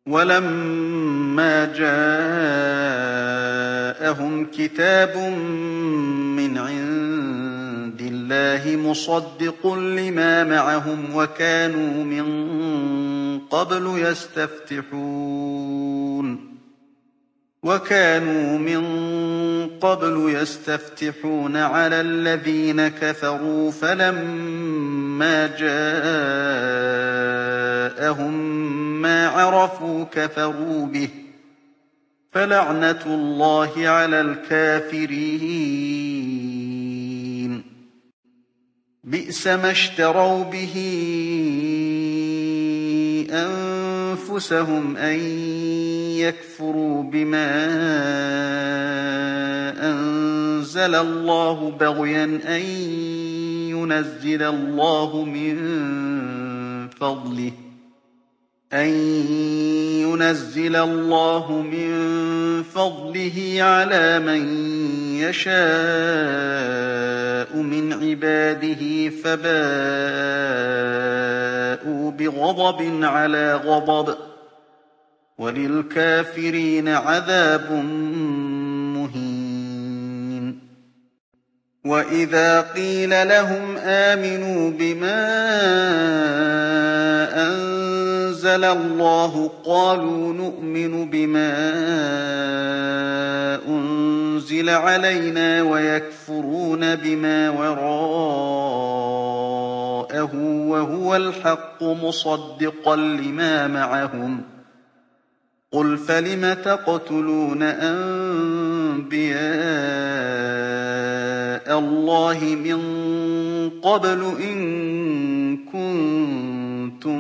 وَلَمَّا جَاءَهُمْ كِتَابٌ مِّنْ عِندِ اللَّهِ مُصَدِّقٌ لِّمَا مَعَهُمْ وَكَانُوا مِن قَبْلُ يَسْتَفْتِحُونَ عَلَى الَّذِينَ كَفَرُوا فَلَمَّا جَاءَهُم مَّا عَرَفُوا كَفَرُوا بِهِ ۚ فَلَعْنَةُ اللَّهِ عَلَى الْكَافِرِينَ بِئْسَ مَا اشْتَرَوْا بِهِ أَنفُسَهُمْ أَن يَكْفُرُوا بِمَا أَنزَلَ اللَّهُ بَغْيًا أَن يُنَزِّلَ اللَّهُ مِن فَضْلِهِ عَلَىٰ مَن يَشَاءُ مِنْ عِبَادِهِ فَبَاءُوا بِغَضَبٍ عَلَىٰ غَضَبٍ ۚ وَلِلْكَافِرِينَ عَذَابٌ مُّهِينٌ وَإِذَا قِيلَ لَهُمْ آمِنُوا بِمَا أَنزَلَ اللَّهُ قَالُوا نُؤْمِنُ بِمَا أُنزِلَ عَلَيْنَا وَيَكْفُرُونَ بِمَا وَرَاءَهُ وَهُوَ الْحَقُّ مُصَدِّقًا لِّمَا مَعَهُمْ ۗ قُلْ فَلِمَ تَقْتُلُونَ أَنبِيَاءَ اللَّهِ مِن قَبْلُ إِن كُنتُم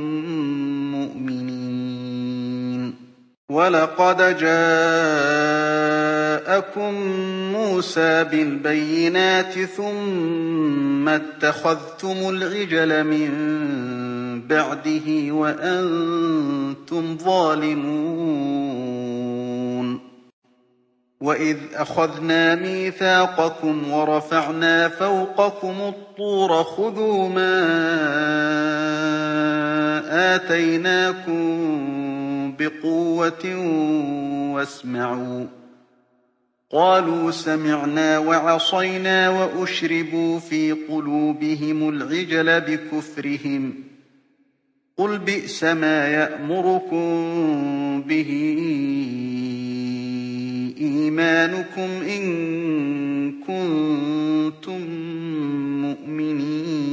مُّؤْمِنِينَ وَلَقَدْ جَاءَكُم مُّوسَىٰ بِالْبَيِّنَاتِ ثُمَّ اتَّخَذْتُمُ الْعِجْلَ مِن بَعْدِهِ وَأَنتُمْ ظَالِمُونَ وَإِذْ أَخَذْنَا مِيثَاقَكُمْ وَرَفَعْنَا فَوْقَكُمُ الطُّورَ خُذُوا مَا آتَيْنَاكُم بِقُوَّةٍ وَاسْمَعُوا ۖ قَالُوا سَمِعْنَا وَعَصَيْنَا وَأُشْرِبُوا فِي قُلُوبِهِمُ الْعِجْلَ بِكُفْرِهِمْ ۚ قُلْ بِئْسَ مَا يَأْمُرُكُم بِهِ إِيمَانُكُمْ إِن كُنتُم مُّؤْمِنِينَ